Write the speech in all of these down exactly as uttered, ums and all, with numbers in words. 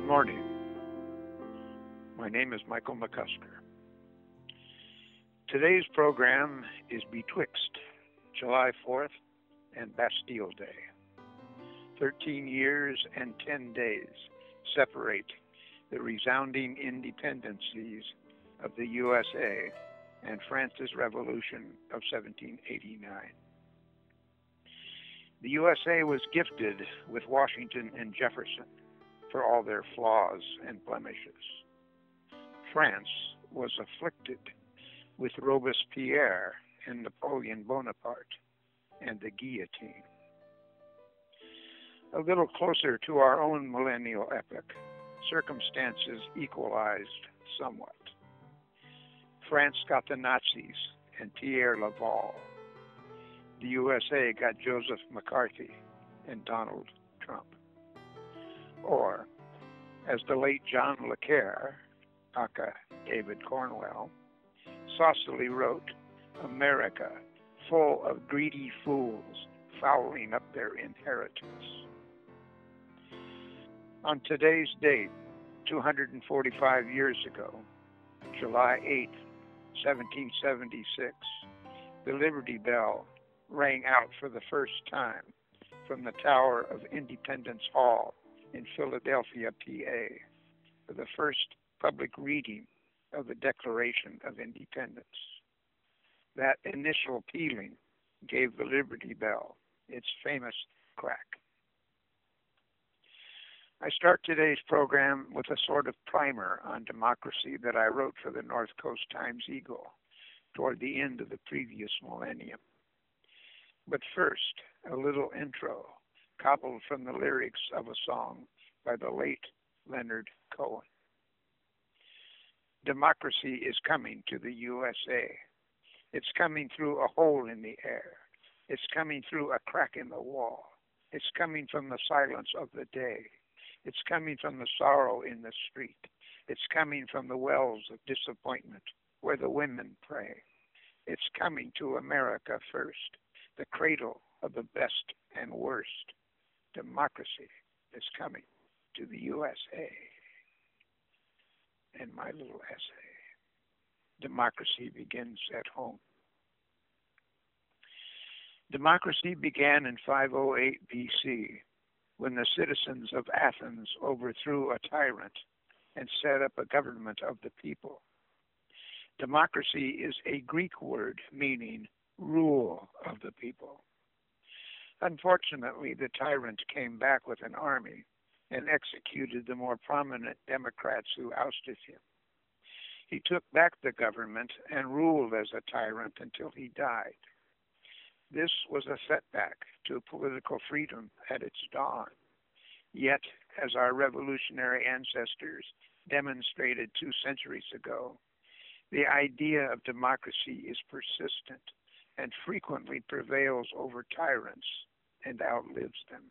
morning. My name is Michael McCusker. Today's program is betwixt July fourth and Bastille Day. Thirteen years and ten days separate the resounding independencies of the U S A and France's Revolution of seventeen eighty-nine. The U S A was gifted with Washington and Jefferson for all their flaws and blemishes. France was afflicted with Robespierre and Napoleon Bonaparte and the guillotine. A little closer to our own millennial epoch, circumstances equalized somewhat. France got the Nazis and Pierre Laval. The U S A got Joseph McCarthy and Donald Trump. Or, as the late John Le Carre, aka David Cornwell, saucily wrote, America, full of greedy fools fouling up their inheritance. On today's date, two hundred forty-five years ago, July eighth, seventeen seventy-six, the Liberty Bell rang out for the first time from the tower of Independence Hall in Philadelphia, P A, for the first public reading of the Declaration of Independence. That initial pealing gave the Liberty Bell its famous crack. I start today's program with a sort of primer on democracy that I wrote for the North Coast Times-Eagle toward the end of the previous millennium. But first, a little intro, cobbled from the lyrics of a song by the late Leonard Cohen. Democracy is coming to the U S A. It's coming through a hole in the air. It's coming through a crack in the wall. It's coming from the silence of the day. It's coming from the sorrow in the street. It's coming from the wells of disappointment where the women pray. It's coming to America first, the cradle of the best and worst. Democracy is coming to the U S A. And my little essay, Democracy Begins at Home. Democracy began in five oh eight B C when the citizens of Athens overthrew a tyrant and set up a government of the people. Democracy is a Greek word meaning rule of the people. Unfortunately, the tyrant came back with an army and executed the more prominent Democrats who ousted him. He took back the government and ruled as a tyrant until he died. This was a setback to political freedom at its dawn. Yet, as our revolutionary ancestors demonstrated two centuries ago, the idea of democracy is persistent and frequently prevails over tyrants and outlives them.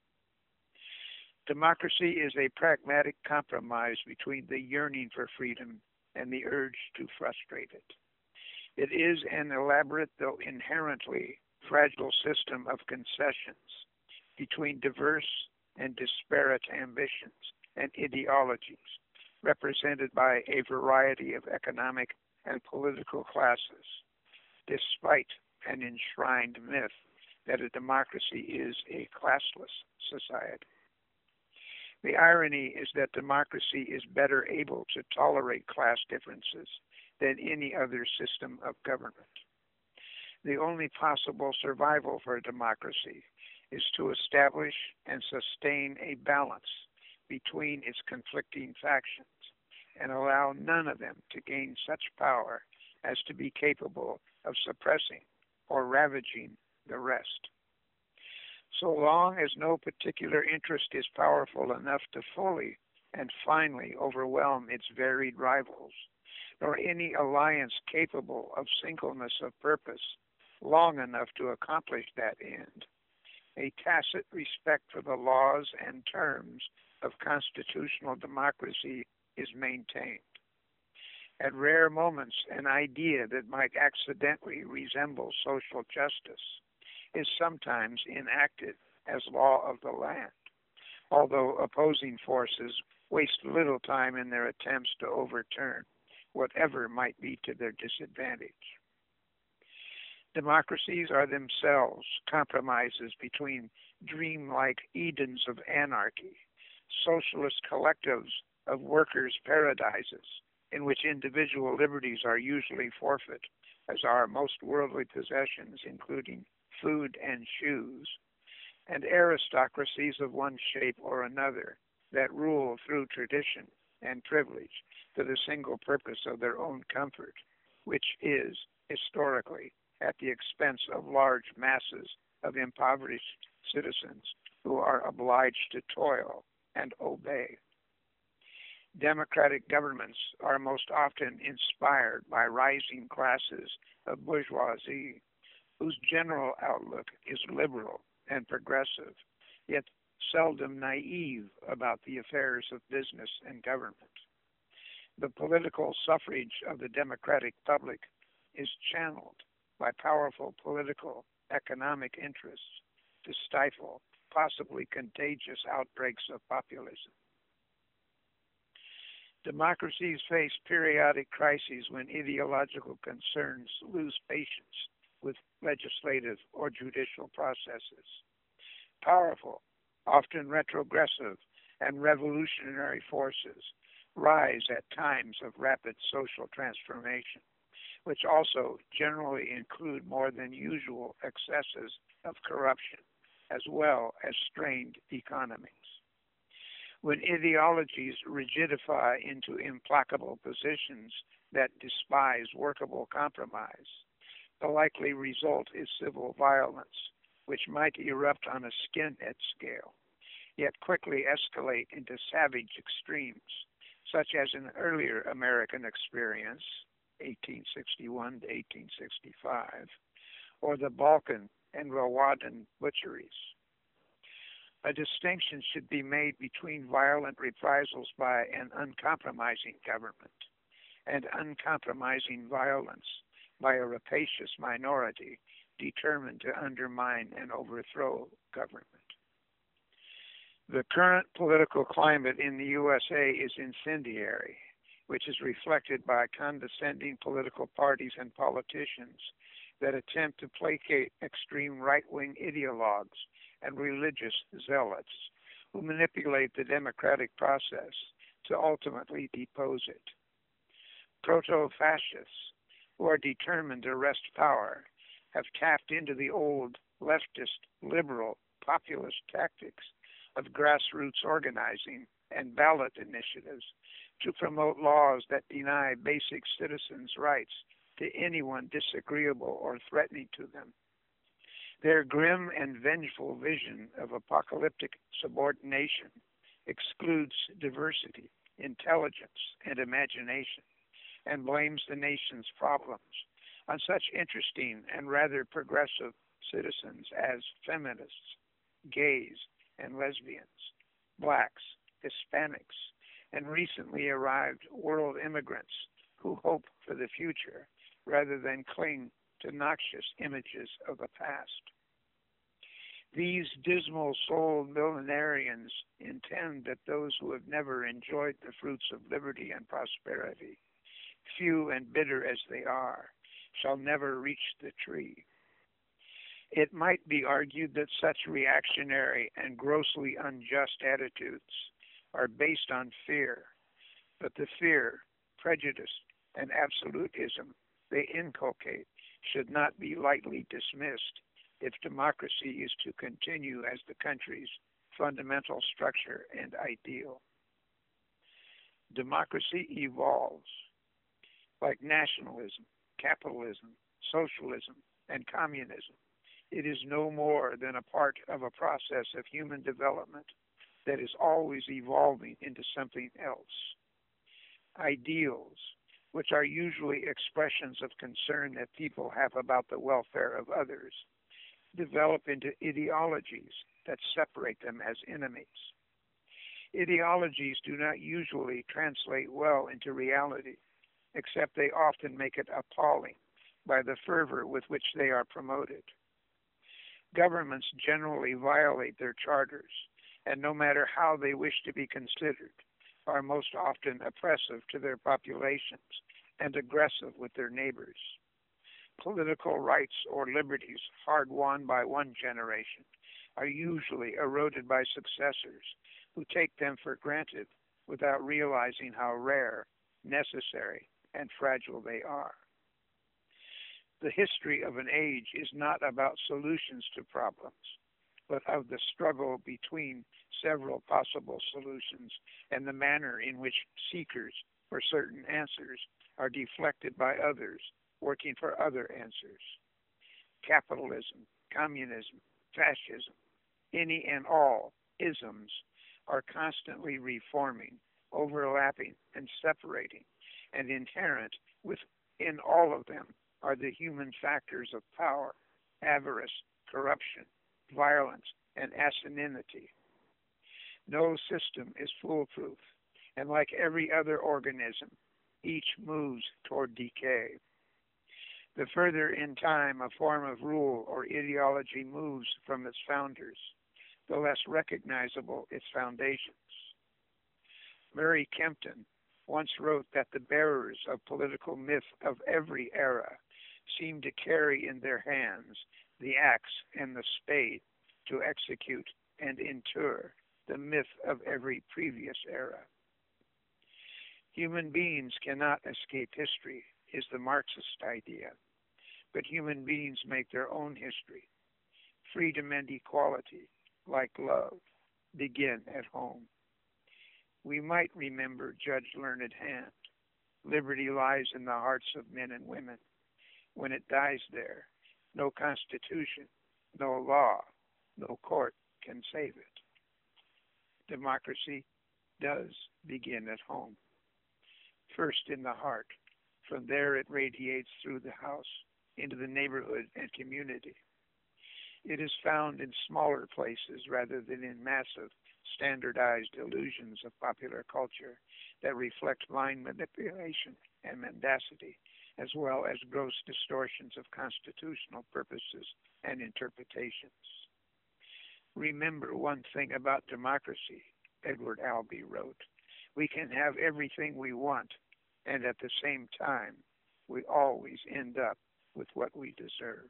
Democracy is a pragmatic compromise between the yearning for freedom and the urge to frustrate it. It is an elaborate, though inherently fragile system of concessions between diverse and disparate ambitions and ideologies, represented by a variety of economic and political classes, despite an enshrined myth that a democracy is a classless society. The irony is that democracy is better able to tolerate class differences than any other system of government. The only possible survival for a democracy is to establish and sustain a balance between its conflicting factions and allow none of them to gain such power as to be capable of suppressing or ravaging the rest. So long as no particular interest is powerful enough to fully and finally overwhelm its varied rivals, nor any alliance capable of singleness of purpose long enough to accomplish that end, a tacit respect for the laws and terms of constitutional democracy is maintained. At rare moments, an idea that might accidentally resemble social justice is sometimes enacted as law of the land, although opposing forces waste little time in their attempts to overturn whatever might be to their disadvantage. Democracies are themselves compromises between dreamlike Edens of anarchy, socialist collectives of workers' paradises, in which individual liberties are usually forfeit, as are most worldly possessions, including food and shoes, and aristocracies of one shape or another that rule through tradition and privilege for the single purpose of their own comfort, which is, historically, at the expense of large masses of impoverished citizens who are obliged to toil and obey. Democratic governments are most often inspired by rising classes of bourgeoisie, whose general outlook is liberal and progressive, yet seldom naive about the affairs of business and government. The political suffrage of the democratic public is channeled by powerful political, economic interests to stifle possibly contagious outbreaks of populism. Democracies face periodic crises when ideological concerns lose patience with legislative or judicial processes. Powerful, often retrogressive and revolutionary forces rise at times of rapid social transformation, which also generally include more than usual excesses of corruption, as well as strained economies. When ideologies rigidify into implacable positions that despise workable compromise, the likely result is civil violence, which might erupt on a skinhead scale, yet quickly escalate into savage extremes, such as an earlier American experience, eighteen sixty-one to eighteen sixty-five, or the Balkan and Rwandan butcheries. A distinction should be made between violent reprisals by an uncompromising government and uncompromising violence by a rapacious minority determined to undermine and overthrow government. The current political climate in the U S A is incendiary, which is reflected by condescending political parties and politicians that attempt to placate extreme right-wing ideologues and religious zealots who manipulate the democratic process to ultimately depose it. Proto-fascists who are determined to wrest power have tapped into the old leftist, liberal, populist tactics of grassroots organizing and ballot initiatives to promote laws that deny basic citizens' rights to anyone disagreeable or threatening to them. Their grim and vengeful vision of apocalyptic subordination excludes diversity, intelligence, and imagination, and blames the nation's problems on such interesting and rather progressive citizens as feminists, gays and lesbians, blacks, Hispanics, and recently arrived world immigrants who hope for the future rather than cling to noxious images of the past. These dismal-souled millenarians intend that those who have never enjoyed the fruits of liberty and prosperity, few and bitter as they are, shall never reach the tree. It might be argued that such reactionary and grossly unjust attitudes are based on fear, but the fear, prejudice, and absolutism they inculcate should not be lightly dismissed if democracy is to continue as the country's fundamental structure and ideal. Democracy evolves. Like nationalism, capitalism, socialism, and communism, it is no more than a part of a process of human development that is always evolving into something else. Ideals, which are usually expressions of concern that people have about the welfare of others, develop into ideologies that separate them as enemies. Ideologies do not usually translate well into reality, except they often make it appalling by the fervor with which they are promoted. Governments generally violate their charters and no matter how they wish to be considered, are most often oppressive to their populations and aggressive with their neighbors. Political rights or liberties hard won by one generation are usually eroded by successors who take them for granted without realizing how rare, necessary, and fragile they are. The history of an age is not about solutions to problems, but of the struggle between several possible solutions and the manner in which seekers for certain answers are deflected by others working for other answers. Capitalism, communism, fascism, any and all isms are constantly reforming, overlapping, and separating, and inherent within all of them are the human factors of power, avarice, corruption, violence, and asininity. No system is foolproof, and like every other organism, each moves toward decay. The further in time a form of rule or ideology moves from its founders, the less recognizable its foundations. Murray Kempton once wrote that the bearers of political myth of every era seem to carry in their hands the axe and the spade to execute and inter the myth of every previous era. Human beings cannot escape history is the Marxist idea, but human beings make their own history. Freedom and equality, like love, begin at home. We might remember Judge Learned Hand. Liberty lies in the hearts of men and women. When it dies there, no constitution, no law, no court can save it. Democracy does begin at home. First in the heart. From there it radiates through the house, into the neighborhood and community. It is found in smaller places rather than in massive, standardized illusions of popular culture that reflect mind manipulation and mendacity, as well as gross distortions of constitutional purposes and interpretations. Remember one thing about democracy, Edward Albee wrote. We can have everything we want, and at the same time, we always end up with what we deserve.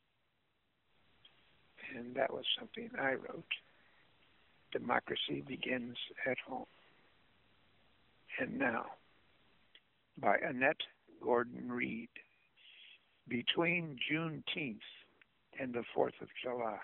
And that was something I wrote. Democracy begins at home. And now, by Annette Gordon Reed, between Juneteenth and the fourth of July.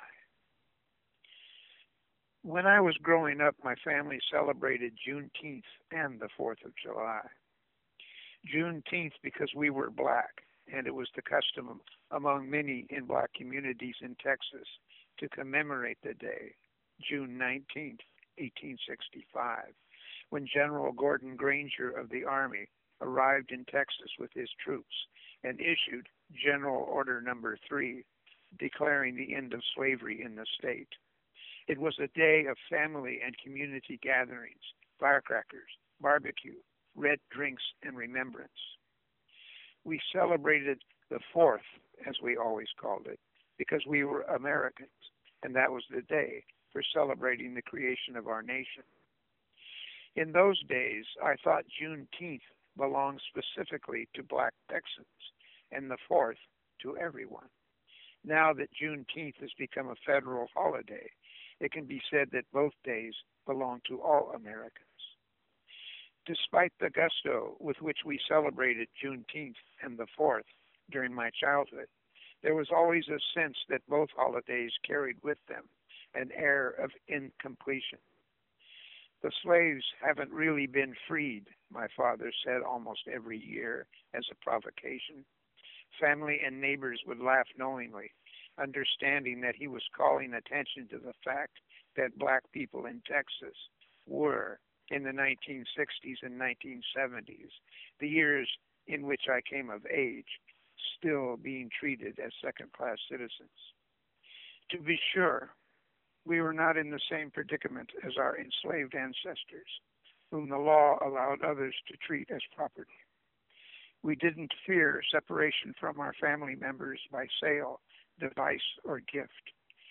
When I was growing up, my family celebrated Juneteenth and the fourth of July. Juneteenth because we were black, and it was the custom among many in black communities in Texas to commemorate the day, June nineteenth, eighteen sixty-five, when General Gordon Granger of the Army arrived in Texas with his troops and issued General Order Number Three, declaring the end of slavery in the state. It was a day of family and community gatherings, firecrackers, barbecue, red drinks, and remembrance. We celebrated the fourth, as we always called it, because we were Americans, and that was the day for celebrating the creation of our nation. In those days, I thought Juneteenth belonged specifically to black Texans, and the fourth to everyone. Now that Juneteenth has become a federal holiday, it can be said that both days belong to all Americans. Despite the gusto with which we celebrated Juneteenth and the fourth during my childhood, there was always a sense that both holidays carried with them an air of incompletion. The slaves haven't really been freed, my father said almost every year as a provocation. Family and neighbors would laugh knowingly, understanding that he was calling attention to the fact that black people in Texas were, in the nineteen sixties and nineteen seventies, the years in which I came of age, still being treated as second-class citizens. To be sure, we were not in the same predicament as our enslaved ancestors, whom the law allowed others to treat as property. We didn't fear separation from our family members by sale, device, or gift.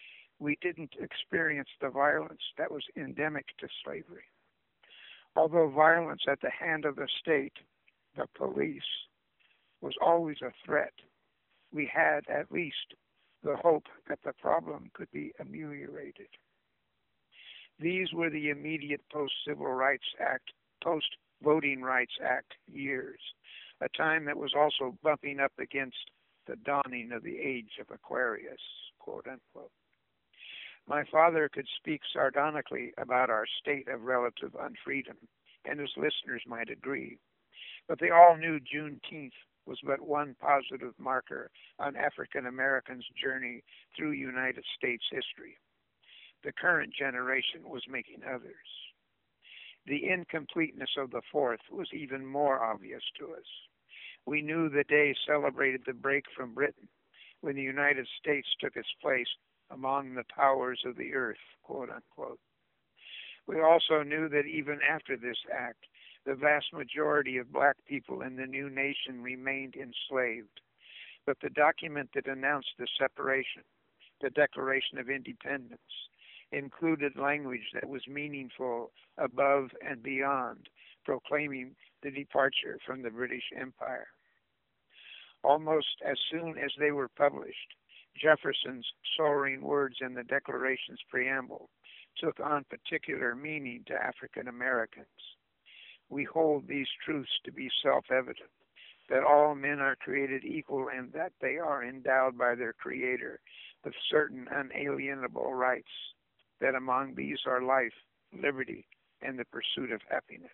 we didn't experience the violence that was endemic to slavery. Although violence at the hand of the state, the police, was always a threat, we had at least the hope that the problem could be ameliorated. These were the immediate post-Civil Rights Act, post-Voting Rights Act years, a time that was also bumping up against the dawning of the age of Aquarius, quote unquote. My father could speak sardonically about our state of relative unfreedom, and his listeners might agree, but they all knew Juneteenth was but one positive marker on African Americans' journey through United States history. The current generation was making others. The incompleteness of the fourth was even more obvious to us. We knew the day celebrated the break from Britain when the United States took its place among the powers of the earth, quote unquote. We also knew that even after this act, the vast majority of black people in the new nation remained enslaved. But the document that announced the separation, the Declaration of Independence, included language that was meaningful above and beyond proclaiming the departure from the British Empire. Almost as soon as they were published, Jefferson's soaring words in the Declaration's preamble took on particular meaning to African Americans. We hold these truths to be self-evident, that all men are created equal and that they are endowed by their Creator with certain unalienable rights, that among these are life, liberty, and the pursuit of happiness.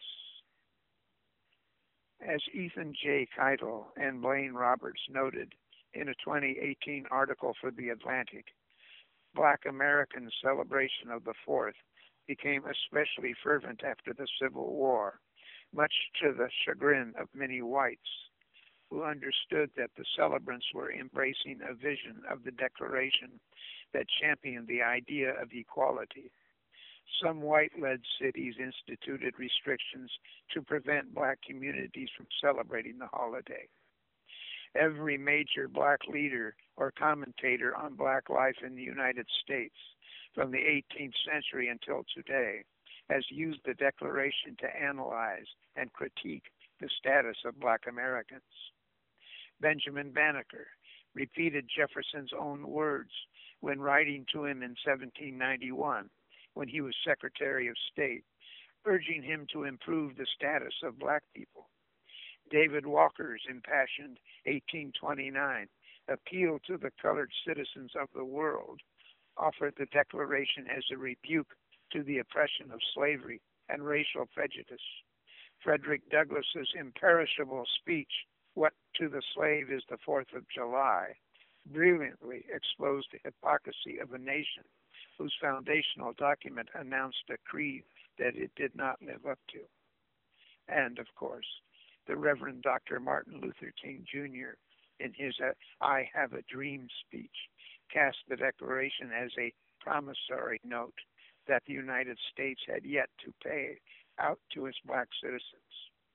As Ethan J. Keitel and Blaine Roberts noted in a twenty eighteen article for The Atlantic, Black American celebration of the Fourth became especially fervent after the Civil War, much to the chagrin of many whites, who understood that the celebrants were embracing a vision of the Declaration that championed the idea of equality. Some white-led cities instituted restrictions to prevent black communities from celebrating the holiday. Every major black leader or commentator on black life in the United States from the eighteenth century until today has used the Declaration to analyze and critique the status of black Americans. Benjamin Banneker repeated Jefferson's own words when writing to him in seventeen ninety-one, when he was Secretary of State, urging him to improve the status of black people. David Walker's impassioned eighteen twenty-nine appeal to the colored citizens of the world offered the Declaration as a rebuke to the oppression of slavery and racial prejudice. Frederick Douglass's imperishable speech, "What to the Slave is the Fourth of July," brilliantly exposed the hypocrisy of a nation whose foundational document announced a creed that it did not live up to. And, of course, the Reverend Doctor Martin Luther King Junior, in his uh, I Have a Dream speech, cast the Declaration as a promissory note that the United States had yet to pay out to its black citizens.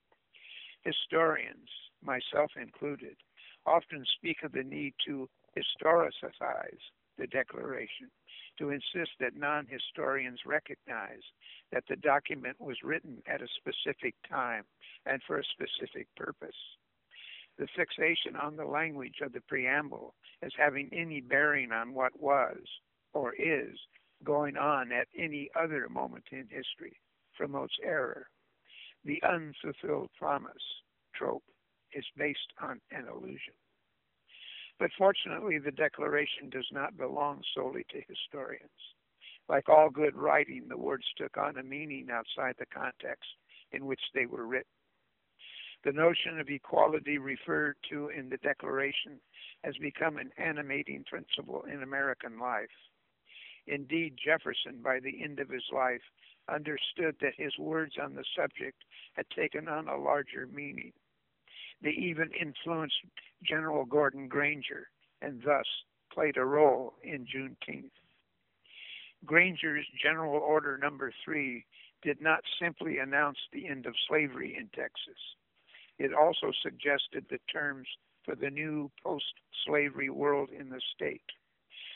Historians, myself included, often speak of the need to historicize the Declaration, to insist that non-historians recognize that the document was written at a specific time and for a specific purpose. The fixation on the language of the preamble as having any bearing on what was, or is, going on at any other moment in history promotes error. The unfulfilled promise trope is based on an illusion. But fortunately, the Declaration does not belong solely to historians. Like all good writing, the words took on a meaning outside the context in which they were written. The notion of equality referred to in the Declaration has become an animating principle in American life. Indeed, Jefferson, by the end of his life, understood that his words on the subject had taken on a larger meaning. They even influenced General Gordon Granger and thus played a role in Juneteenth. Granger's General Order Number Three did not simply announce the end of slavery in Texas. It also suggested the terms for the new post-slavery world in the state.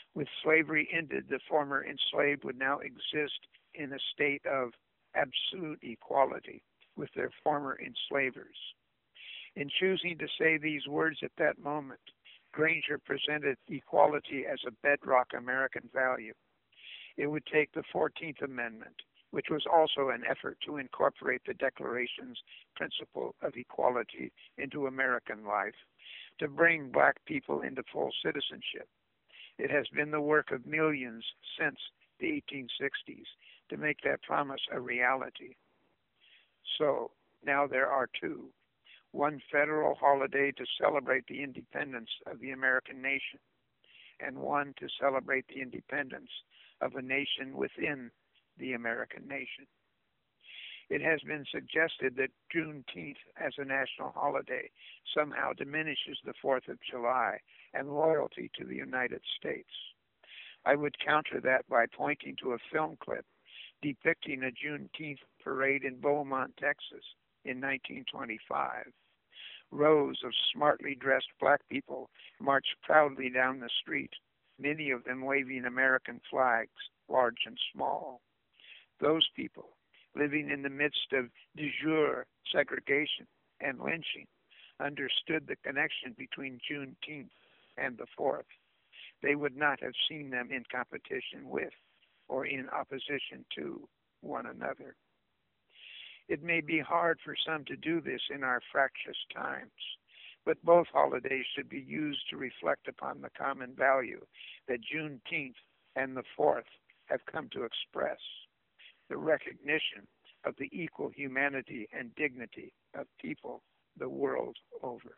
With slavery ended, the former enslaved would now exist in a state of absolute equality with their former enslavers. In choosing to say these words at that moment, Granger presented equality as a bedrock American value. It would take the fourteenth Amendment, which was also an effort to incorporate the Declaration's principle of equality into American life, to bring black people into full citizenship. It has been the work of millions since the eighteen sixties to make that promise a reality. So now there are two. One federal holiday to celebrate the independence of the American nation, and one to celebrate the independence of a nation within the American nation. It has been suggested that Juneteenth as a national holiday somehow diminishes the fourth of July and loyalty to the United States. I would counter that by pointing to a film clip depicting a Juneteenth parade in Beaumont, Texas in nineteen twenty-five. Rows of smartly dressed black people marched proudly down the street, many of them waving American flags, large and small. Those people, living in the midst of de jure segregation and lynching, understood the connection between Juneteenth and the fourth. They would not have seen them in competition with or in opposition to one another. It may be hard for some to do this in our fractious times, but both holidays should be used to reflect upon the common value that Juneteenth and the fourth have come to express, the recognition of the equal humanity and dignity of people the world over.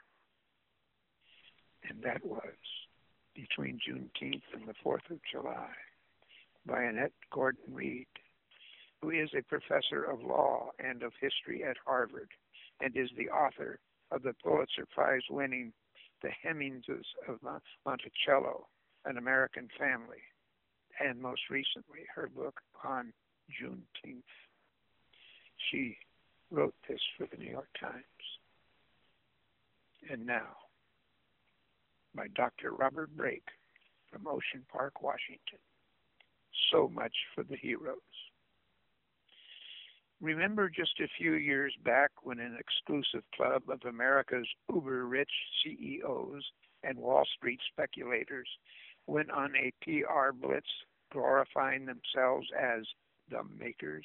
And that was Between Juneteenth and the fourth of July by Annette Gordon Reed, who is a professor of law and of history at Harvard and is the author of the Pulitzer Prize-winning The Hemingses of Monticello, An American Family, and most recently her book on Juneteenth. She wrote this for the New York Times. And now, by Doctor Robert Brake from Ocean Park, Washington. So much for the heroes. Remember just a few years back when an exclusive club of America's uber-rich C E Os and Wall Street speculators went on a P R blitz glorifying themselves as the makers?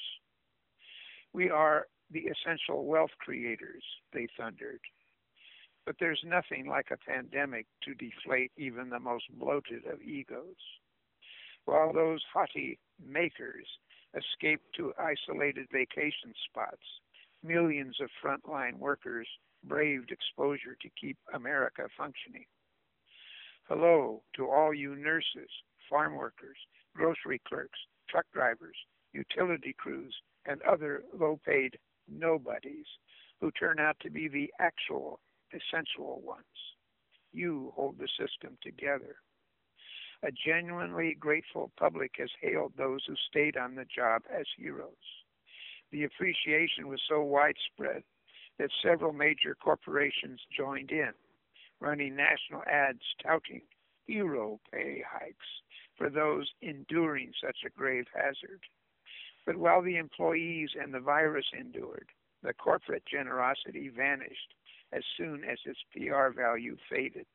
We are the essential wealth creators, they thundered. But there's nothing like a pandemic to deflate even the most bloated of egos. While those haughty makers escaped to isolated vacation spots, millions of frontline workers braved exposure to keep America functioning. Hello to all you nurses, farm workers, grocery clerks, truck drivers, utility crews, and other low-paid nobodies who turn out to be the actual essential ones. You hold the system together. A genuinely grateful public has hailed those who stayed on the job as heroes. The appreciation was so widespread that several major corporations joined in, running national ads touting hero pay hikes for those enduring such a grave hazard. But while the employees and the virus endured, the corporate generosity vanished as soon as its P R value faded.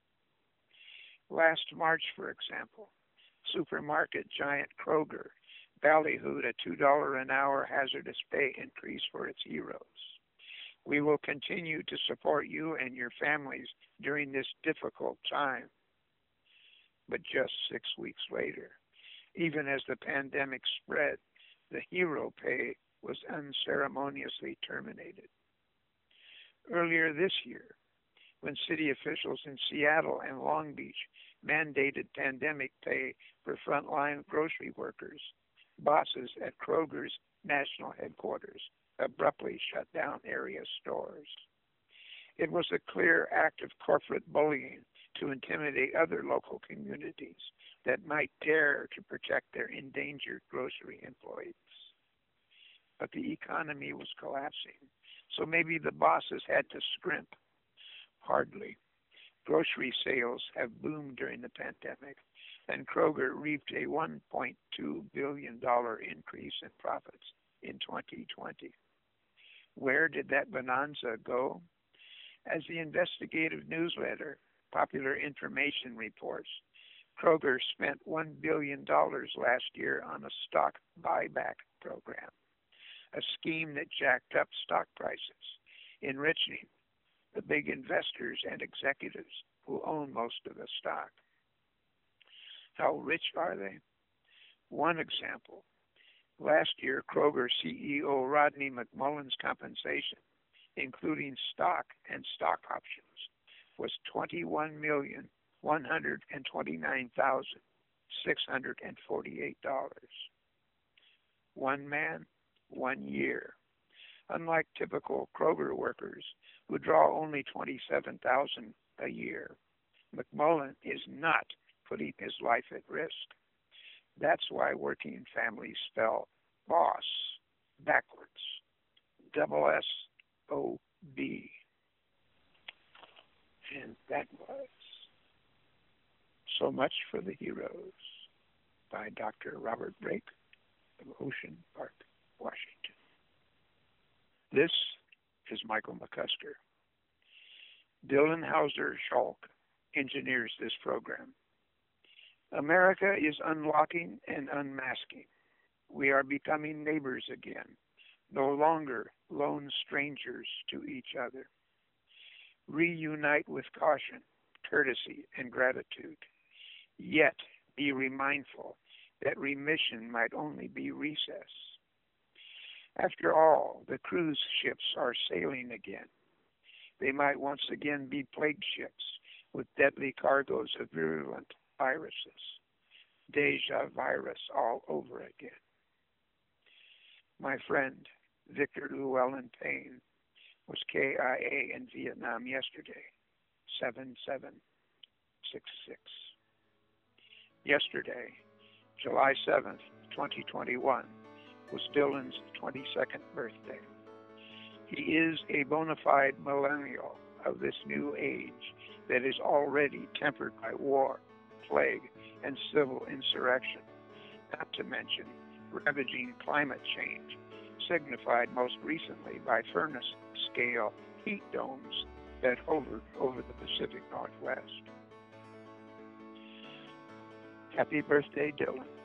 Last March, for example, supermarket giant Kroger ballyhooed a two dollars an hour hazardous pay increase for its heroes. We will continue to support you and your families during this difficult time. But just six weeks later, even as the pandemic spread, the hero pay was unceremoniously terminated. Earlier this year, when city officials in Seattle and Long Beach mandated pandemic pay for frontline grocery workers, bosses at Kroger's national headquarters abruptly shut down area stores. It was a clear act of corporate bullying to intimidate other local communities that might dare to protect their endangered grocery employees. But the economy was collapsing, so maybe the bosses had to scrimp. Hardly. Grocery sales have boomed during the pandemic, and Kroger reaped a one point two billion dollars increase in profits in twenty twenty. Where did that bonanza go? As the investigative newsletter Popular Information reports, Kroger spent one billion dollars last year on a stock buyback program, a scheme that jacked up stock prices, enriching the big investors and executives who own most of the stock. How rich are they? One example. Last year, Kroger C E O Rodney McMullen's compensation, including stock and stock options, was twenty-one million one hundred twenty-nine thousand six hundred forty-eight dollars. One man, one year. Unlike typical Kroger workers who draw only twenty-seven thousand dollars a year, McMullen is not putting his life at risk. That's why working families spell boss backwards. Double S O B. And that was So Much for the Heroes by Doctor Robert Brake of Ocean Park, Washington. This is Michael McCusker. Dylan Hauser Schalk engineers this program. America is unlocking and unmasking. We are becoming neighbors again, no longer lone strangers to each other. Reunite with caution, courtesy, and gratitude. Yet be remindful that remission might only be recess. After all, the cruise ships are sailing again. They might once again be plague ships with deadly cargoes of virulent viruses. Deja virus all over again. My friend, Victor Llewellyn Payne, was K I A in Vietnam yesterday, seven seven six six. Yesterday, July seventh, twenty twenty-one, was Dylan's twenty-second birthday. He is a bona fide millennial of this new age that is already tempered by war, plague, and civil insurrection, not to mention ravaging climate change, signified most recently by furnace-scale heat domes that hovered over the Pacific Northwest. Happy birthday, Dylan.